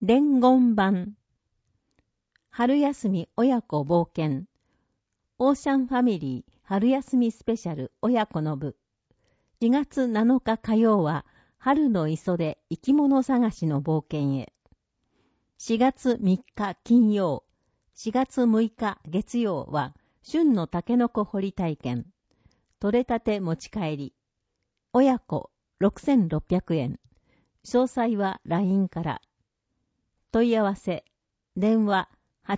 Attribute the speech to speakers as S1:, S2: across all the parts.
S1: 伝言版。春休み親子冒険。オーシャンファミリー春休みスペシャル親子の部。4月7日火曜は春の磯で生き物探しの冒険へ。4月3日金曜、4月6日月曜は旬のタケノコ掘り体験。取れたて持ち帰り。親子6600円。詳細は LINE から。問い合わせ、電話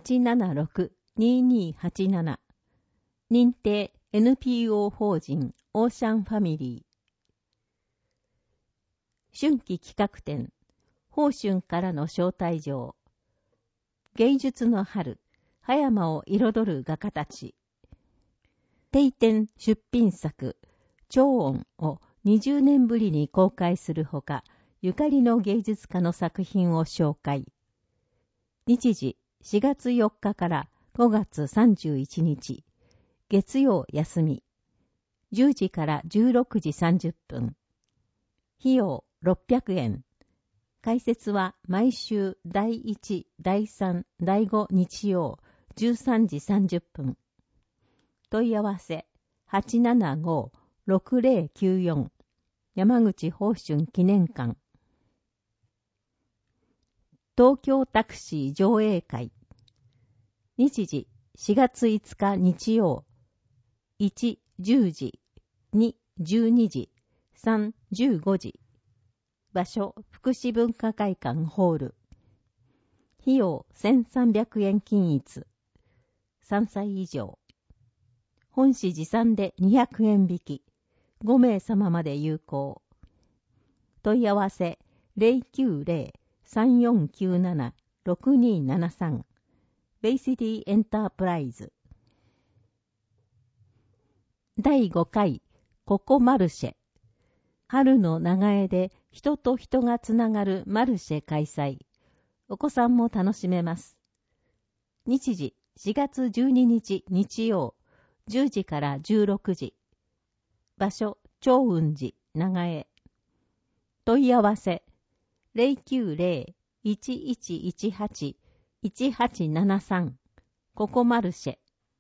S1: 876-2287。認定 NPO 法人オーシャンファミリー。春季企画展、宝春からの招待状。芸術の春、葉山を彩る画家たち。定点出品作、超音を20年ぶりに公開するほか、ゆかりの芸術家の作品を紹介。日時4月4日から5月31日、月曜休み、10時から16時30分。費用600円。開設は毎週第1、第3、第5日曜13時30分。問い合わせ 875-6094 山口宝春記念館。東京タクシー上映会。日時4月5日日曜。1、10時。2、12時。3、15時。場所、福祉文化会館ホール。費用1300円均一。3歳以上。本誌持参で200円引き。5名様まで有効。問い合わせ 090-3497-6273 ベイシティエンタープライズ。第5回ココマルシェ。春の長江で人と人がつながるマルシェ開催。お子さんも楽しめます。日時4月12日日曜10時から16時。場所長雲寺長江。問い合わせ 090-1118-1873 ココマルシェ。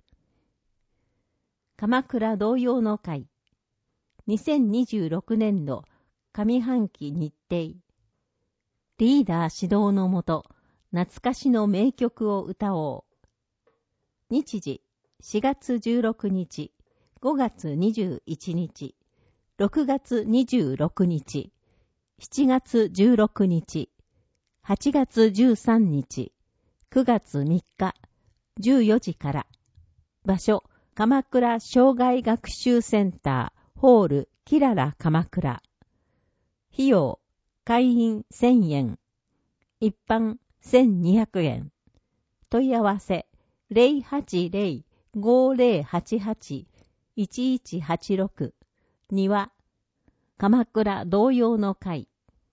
S1: 鎌倉童謡の会。2026年度上半期日程。リーダー指導のもと、懐かしの名曲を歌おう。日時4月16日、5月21日、6月26日、7月16日、8月13日、9月3日、14時から。場所、鎌倉障害学習センター、ホール、キララ鎌倉。費用、会員1000円。一般1200円。問い合わせ、080-5088-1186。庭、鎌倉童謡の会。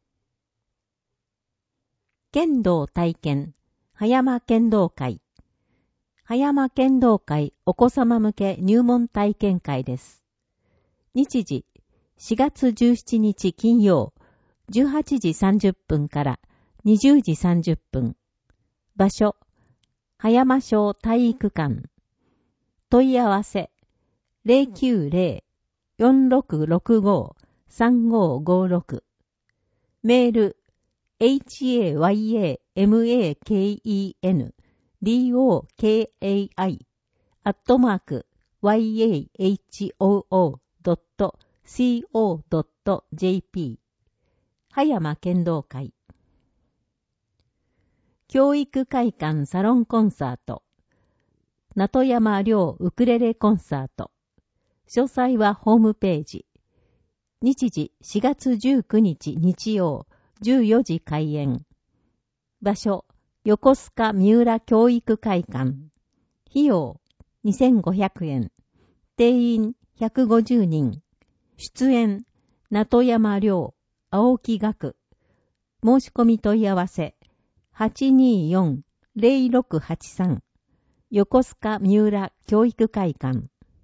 S1: 剣道体験、葉山剣道会。葉山剣道会お子様向け入門体験会です。日時4月17日金曜18時30分から20時30分。場所葉山小体育館。問い合わせ 090-4665-3556。メール hayamakendokai@yahoo.co.jp 葉山剣道会。教育会館サロンコンサート。名戸山寮ウクレレコンサート。詳細はホームページ。日時4月19日日曜14時開演。場所横須賀三浦教育会館。費用2500円。定員150人。出演名戸山寮青木学。申し込み問い合わせ 824-0683 横須賀三浦教育会館。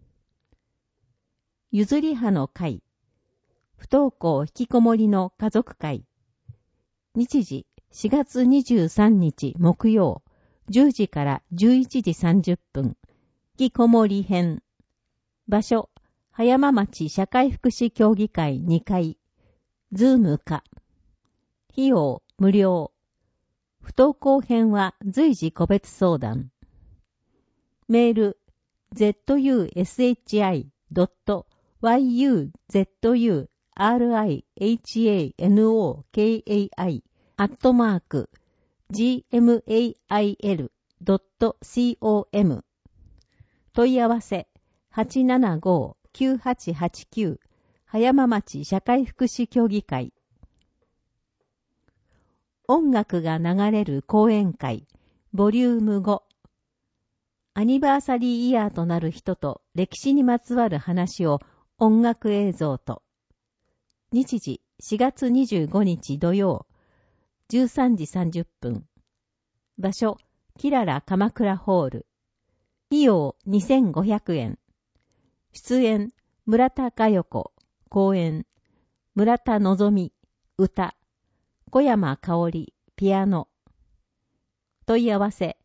S1: ゆずり葉の会。不登校引きこもりの家族会。日時 4月23日木曜、10時から11時30分、引きこもり編。場所、葉山町社会福祉協議会2階、ズームか。費用無料。不登校編は随時個別相談。メール、zuzyuzuhanokai@gmail.com 問い合わせ 875-9889 葉山町社会福祉協議会。音楽が流れる講演会ボリューム5。アニバーサリーイヤーとなる人と歴史にまつわる話を音楽映像と。日時4月25日土曜13時30分。場所キララ鎌倉ホール。費用2500円。出演村田佳代子。講演村田のぞみ。歌小山香織。ピアノ。問い合わせ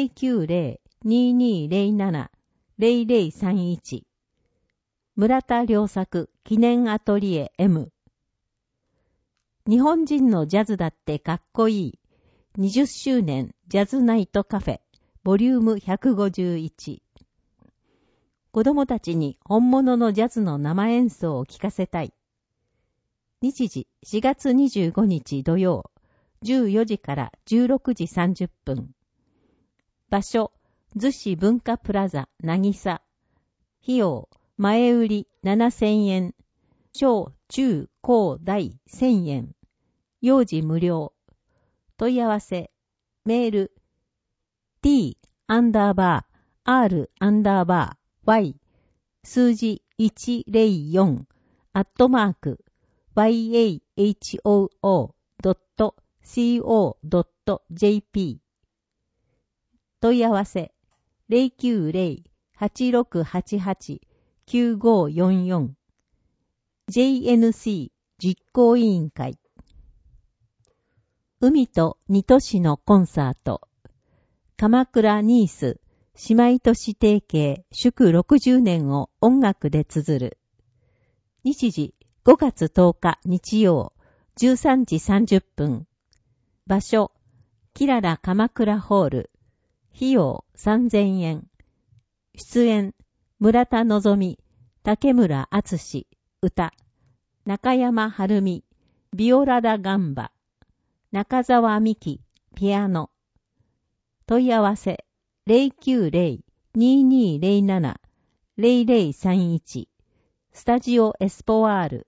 S1: 090-2207-0031 村田良作記念アトリエ M。 日本人のジャズだってかっこいい20周年ジャズナイトカフェボリューム151。子供たちに本物のジャズの生演奏を聴かせたい。日時4月25日土曜14時から16時30分。場所、逗子文化プラザ、なぎさ。費用、前売り7000円。小、中、高、大1000円。幼児無料。問い合わせ、メール、t_r_y 数字104 @yahoo.co.jp 問い合わせ 090-8688-9544 JNC 実行委員会。海と二都市のコンサート。鎌倉ニース姉妹都市提携祝60年を音楽で綴る。日時5月10日日曜13時30分。場所キララ鎌倉ホール。費用3000円。出演村田のぞみ、竹村敦、歌中山晴美、ビオラダガンバ、中澤美希、ピアノ。問い合わせ 090-2207-0031 スタジオエスポワール。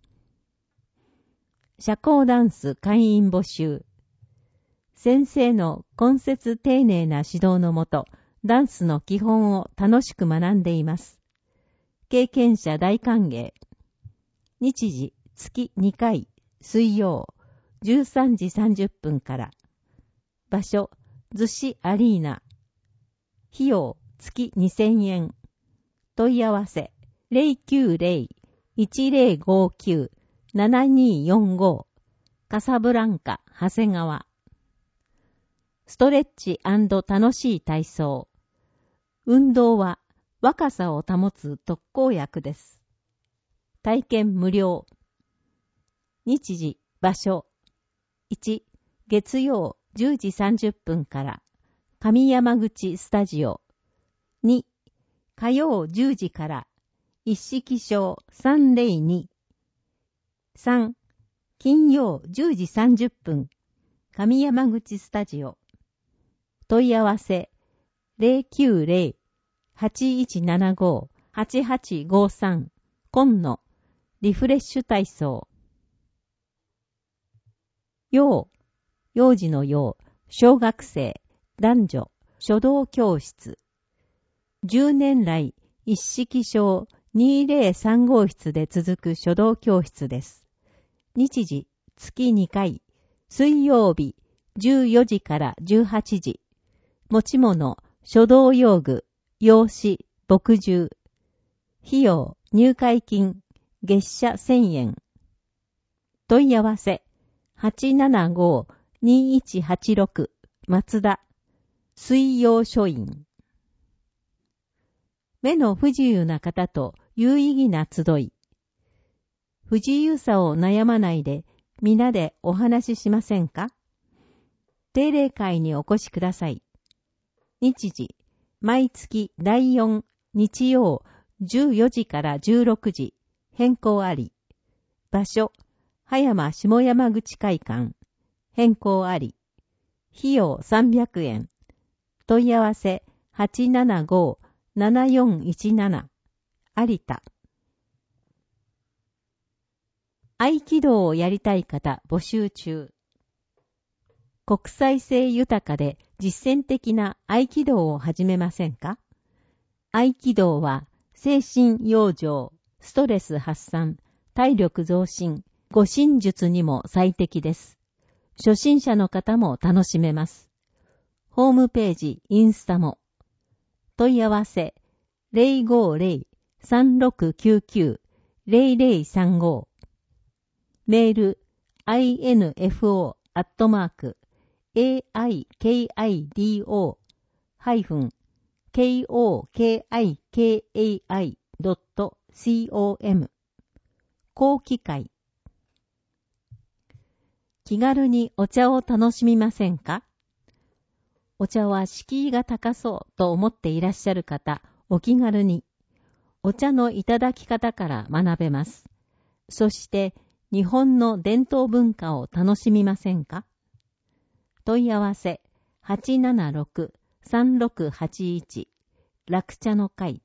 S1: 社交ダンス会員募集。先生の懇切丁寧な指導のもと、ダンスの基本を楽しく学んでいます。経験者大歓迎。日時月2回水曜13時30分から。場所逗子アリーナ。費用月2000円。問い合わせ 090-1059-7245 カサブランカ長谷川。ストレッチ&楽しい体操。運動は若さを保つ特効薬です。体験無料。日時、場所。1、月曜10時30分から上山口スタジオ。2、火曜10時から一式小302。3、金曜10時30分上山口スタジオ。問い合わせ 090-8175-8853 今野リフレッシュ体操。幼児の幼、小学生、男女、書道教室。10年来一式小203号室で続く書道教室です。日時月2回、水曜日14時から18時。持ち物、書道用具、用紙、墨汁。費用、入会金、月謝1000円。問い合わせ、 2186松田水曜書院。目の不自由な方と有意義な集い。不自由さを悩まないで皆でお話ししませんか？定例会にお越しください。日時、毎月第4日曜14時から16時、変更あり。場所、葉山下山口会館、変更あり。費用300円。問い合わせ 875-7417 有田。合気道をやりたい方募集中。国際性豊かで実践的な合気道を始めませんか？合気道は精神養生、ストレス発散、体力増進、護身術にも最適です。初心者の方も楽しめます。ホームページ、インスタも。問い合わせ 050-3699-0035 メール info@aikidai.com 後期会。気軽にお茶を楽しみませんか？お茶は敷居が高そうと思っていらっしゃる方、お気軽に。お茶のいただき方から学べます。そして日本の伝統文化を楽しみませんか？問い合わせ 876-3681 楽茶の会。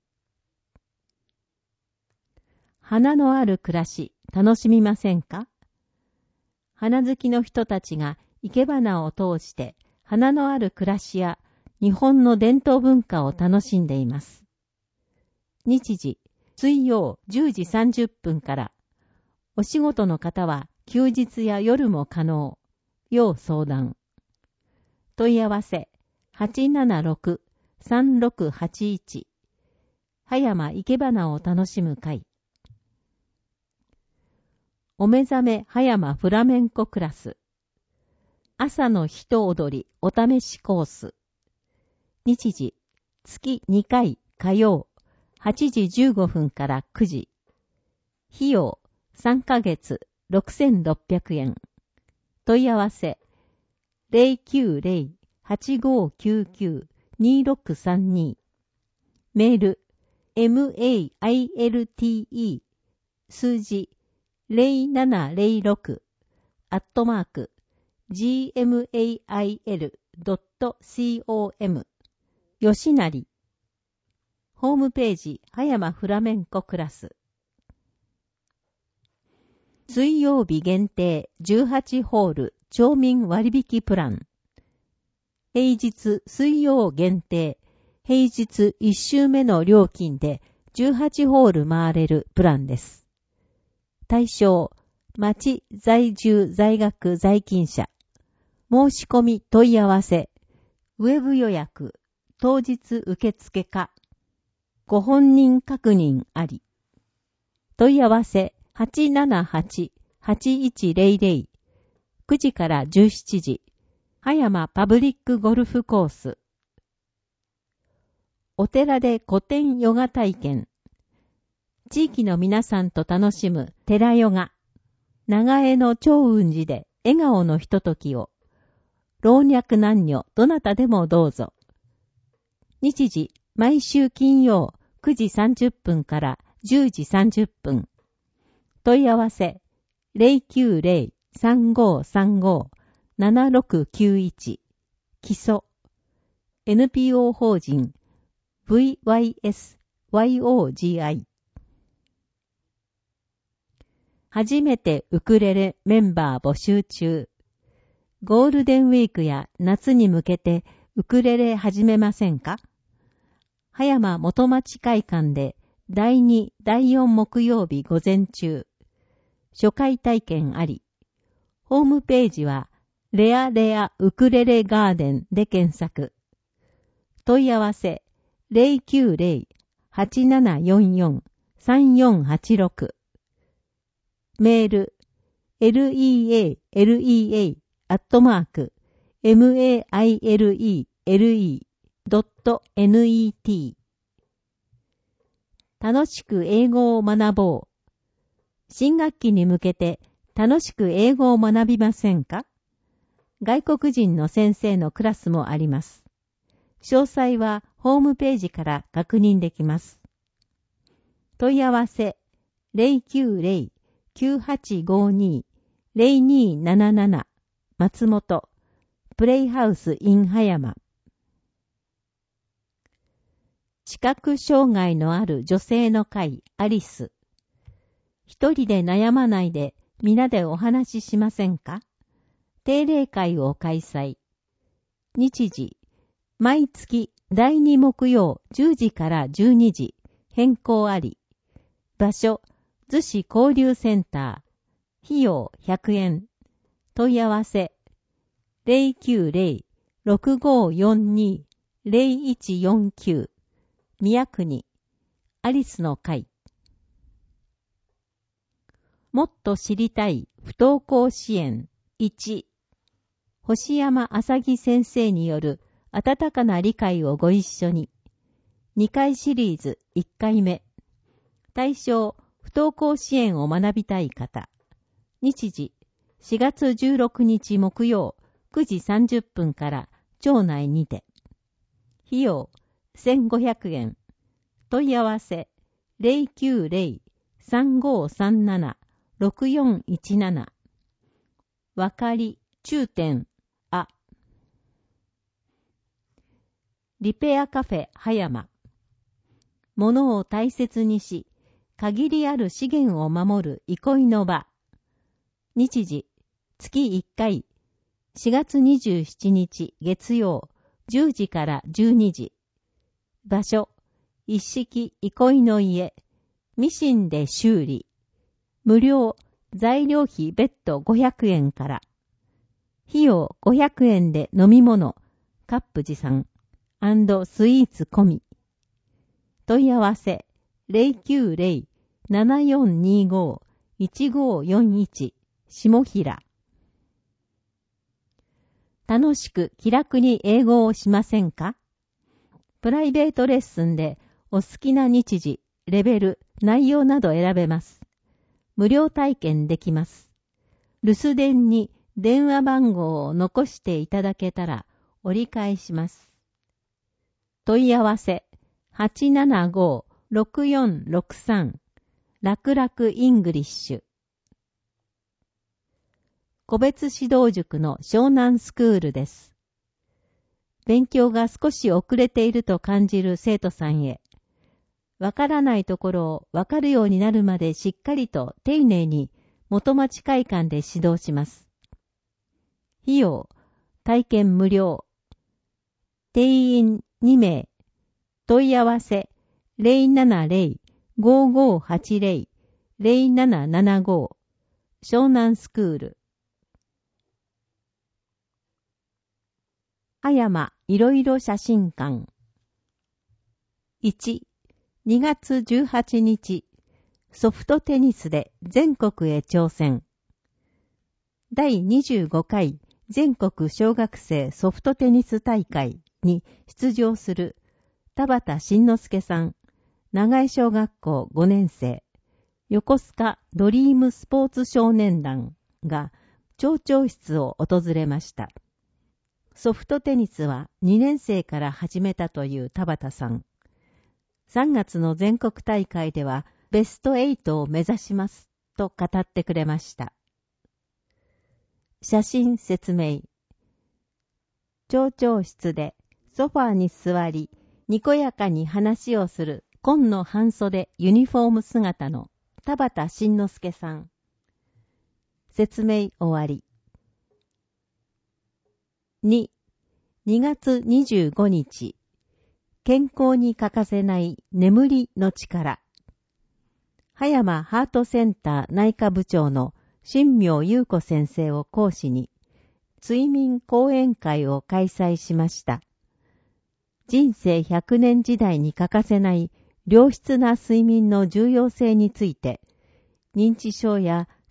S1: 花のある暮らし楽しみませんか？花好きの人たちが生け花を通して花のある暮らしや日本の伝統文化を楽しんでいます。日時、水曜10時30分から。お仕事の方は休日や夜も可能。要相談。問い合わせ 876-3681 葉山生け花を楽しむ会。お目覚め葉山フラメンコクラス。朝の人踊りお試しコース。日時、月2回火曜8時15分から9時。費用3ヶ月6600円。問い合わせ 090-8599-2632 メール MAILTE 数字0706 @gmail.com 吉成。ホームページ葉山フラメンコクラス。水曜日限定18ホール町民割引プラン。平日水曜限定、平日1週目の料金で18ホール回れるプランです。対象、町在住在学在勤者。申し込み問い合わせ。ウェブ予約、当日受付か。ご本人確認あり。問い合わせ878-8100 9時から17時。葉山パブリックゴルフコース。お寺で古典ヨガ体験。地域の皆さんと楽しむ寺ヨガ。長江の長雲寺で笑顔のひとときを。老若男女どなたでもどうぞ。日時、毎週金曜9時30分から10時30分。問い合わせ 090-3535-7691 基礎 NPO 法人 VYSYOGI。 初めてウクレレメンバー募集中。ゴールデンウィークや夏に向けてウクレレ始めませんか？葉山元町会館で第2、第4木曜日午前中。初回体験あり。ホームページはレアレアウクレレガーデンで検索。問い合わせ 090-8744-3486 メール lea maile.net 楽しく英語を学ぼう。新学期に向けて楽しく英語を学びませんか？外国人の先生のクラスもあります。詳細はホームページから確認できます。問い合わせ 090-9852-0277 松本プレイハウス in 葉山。視覚障害のある女性の会アリス。一人で悩まないで皆でお話ししませんか？定例会を開催。日時、毎月第2木曜10時から12時、変更あり。場所、逗子交流センター。費用100円。問い合わせ、090-6542-0149。宮国、アリスの会。もっと知りたい不登校支援。1、星山浅木先生による温かな理解をご一緒に。2回シリーズ1回目。対象、不登校支援を学びたい方。日時、4月16日木曜9時30分から町内にて。費用、1500円。問い合わせ、090-3537-6417。わかり、中点、あ。リペアカフェ葉山。物を大切にし、限りある資源を守る憩いの場。日時、月1回、4月27日月曜、10時から12時。場所、一式憩いの家、ミシンで修理。無料、材料費別途500円から。費用500円で飲み物、カップ持参、&スイーツ込み。問い合わせ、090-7425-1541 下平。楽しく気楽に英語をしませんか？プライベートレッスンでお好きな日時、レベル、内容など選べます。無料体験できます。留守電に電話番号を残していただけたら折り返します。問い合わせ、875-6463 楽々イングリッシュ。個別指導塾の湘南スクールです。勉強が少し遅れていると感じる生徒さんへ、わからないところをわかるようになるまでしっかりと丁寧に元町会館で指導します。費用、体験無料。定員2名。問い合わせ、070-5580-0775 湘南スクール。葉山いろいろ写真館。1、2月18日、ソフトテニスで全国へ挑戦。第25回全国小学生ソフトテニス大会に出場する田畑慎之介さん、長井小学校5年生、横須賀ドリームスポーツ少年団が町長室を訪れました。ソフトテニスは2年生から始めたという田畑さん。3月の全国大会ではベスト8を目指しますと語ってくれました。写真説明。町長室でソファーに座り、にこやかに話をする紺の半袖ユニフォーム姿の田畑慎之介さん。説明終わり。2月25日、健康に欠かせない眠りの力。葉山ハートセンター内科部長の新明優子先生を講師に、睡眠講演会を開催しました。人生100年時代に欠かせない良質な睡眠の重要性について、認知症や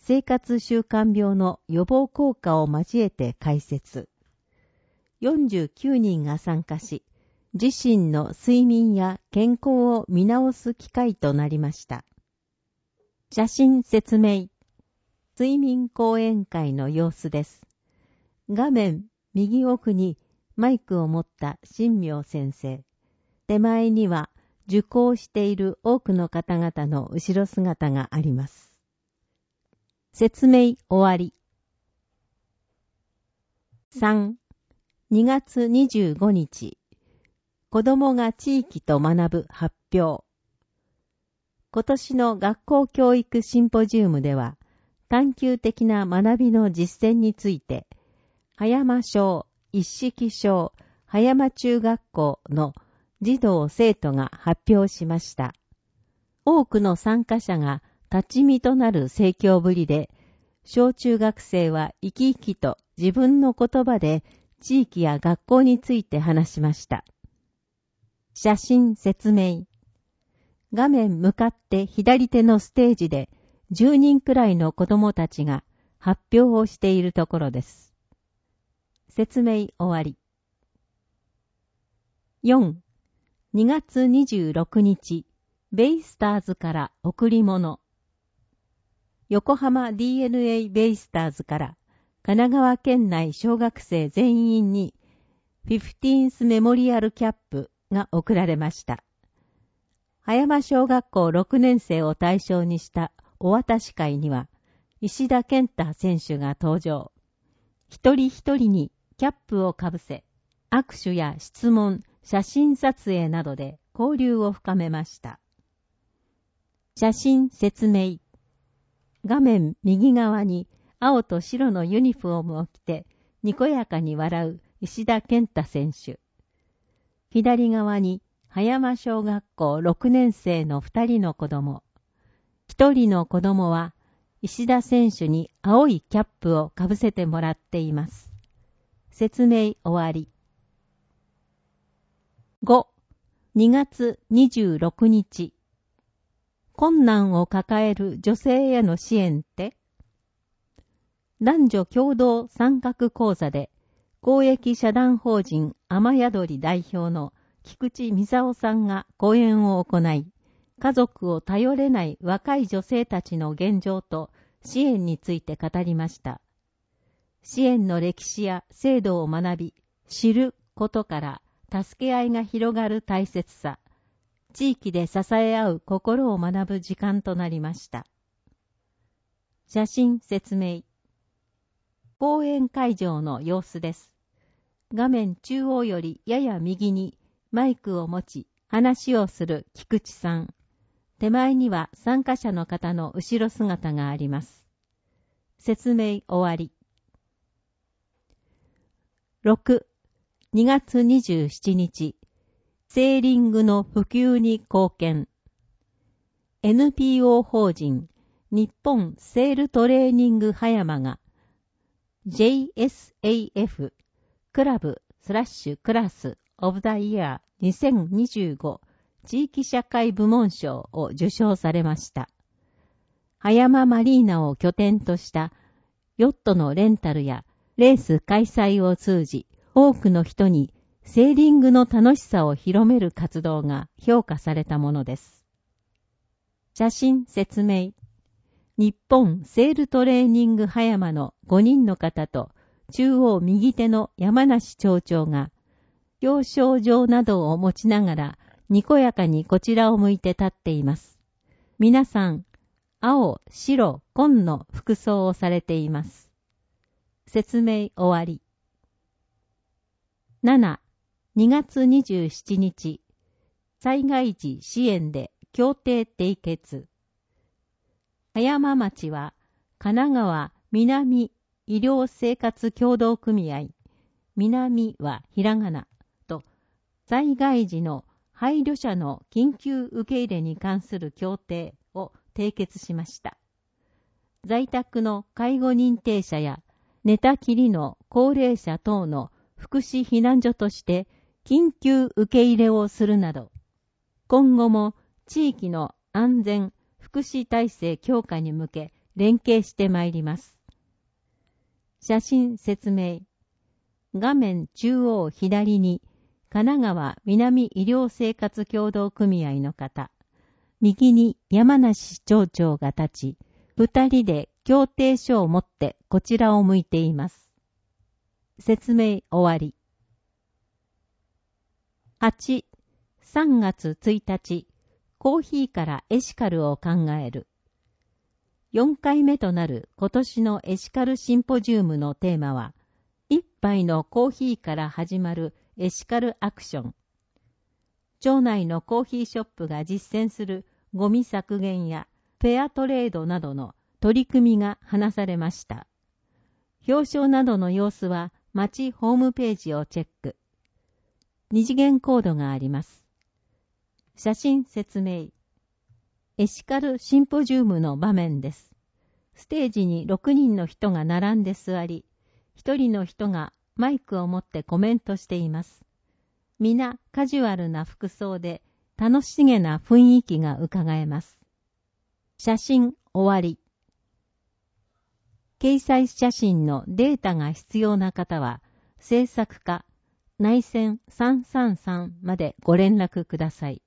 S1: 生活習慣病の予防効果を交えて解説。49人が参加し、自身の睡眠や健康を見直す機会となりました。写真説明。睡眠講演会の様子です。画面右奥にマイクを持った神明先生。手前には受講している多くの方々の後ろ姿があります。説明終わり。3、2月25日、子供が地域と学ぶ発表。今年の学校教育シンポジウムでは、探究的な学びの実践について、葉山小、一色小、葉山中学校の児童生徒が発表しました。多くの参加者が立ち見となる盛況ぶりで、小中学生は生き生きと自分の言葉で地域や学校について話しました。写真説明。画面向かって左手のステージで10人くらいの子供たちが発表をしているところです。説明終わり。4、2月26日、ベイスターズから贈り物。横浜 DNA ベイスターズから神奈川県内小学生全員に 15th メモリアルキャップが贈られました。葉山小学校6年生を対象にしたお渡し会には石田健太選手が登場。一人一人にキャップをかぶせ、握手や質問、写真撮影などで交流を深めました。写真説明。画面右側に青と白のユニフォームを着てにこやかに笑う石田健太選手。左側に葉山小学校6年生の2人の子供。1人の子供は石田選手に青いキャップをかぶせてもらっています。説明終わり。5、2月26日。困難を抱える女性への支援って？男女共同参画講座で公益社団法人雨宿り代表の菊池美沙夫さんが講演を行い、家族を頼れない若い女性たちの現状と支援について語りました。支援の歴史や制度を学び、知ることから助け合いが広がる大切さ、地域で支え合う心を学ぶ時間となりました。写真説明。講演会場の様子です。画面中央よりやや右にマイクを持ち話をする菊池さん。手前には参加者の方の後ろ姿があります。説明終わり。6、2月27日。セーリングの普及に貢献。NPO 法人日本セールトレーニング葉山が JSAF クラブ/クラスオブザイヤー2025地域社会部門賞を受賞されました。葉山マリーナを拠点としたヨットのレンタルやレース開催を通じ、多くの人にセーリングの楽しさを広める活動が評価されたものです。写真説明。日本セールトレーニング葉山の5人の方と中央右手の山梨町長が表彰状などを持ちながらにこやかにこちらを向いて立っています。皆さん、青、白、紺の服装をされています。説明終わり。7、2月27日、災害時支援で協定締結。葉山町は神奈川南医療生活協同組合、南はひらがなと災害時の配慮者の緊急受け入れに関する協定を締結しました。在宅の介護認定者や寝たきりの高齢者等の福祉避難所として緊急受け入れをするなど、今後も地域の安全福祉体制強化に向け連携してまいります。写真説明。画面中央左に神奈川南医療生活協同組合の方、右に山梨町長が立ち、二人で協定書を持ってこちらを向いています。説明終わり。8、3月1日、コーヒーからエシカルを考える。4回目となる今年のエシカルシンポジウムのテーマは、一杯のコーヒーから始まるエシカルアクション。町内のコーヒーショップが実践するゴミ削減やフェアトレードなどの取り組みが話されました。表彰などの様子は町ホームページをチェック。二次元コードがあります。写真説明。エシカルシンポジウムの場面です。ステージに6人の人が並んで座り、1人の人がマイクを持ってコメントしています。皆カジュアルな服装で楽しげな雰囲気がうかがえます。写真終わり。掲載写真のデータが必要な方は、制作課内線333までご連絡ください。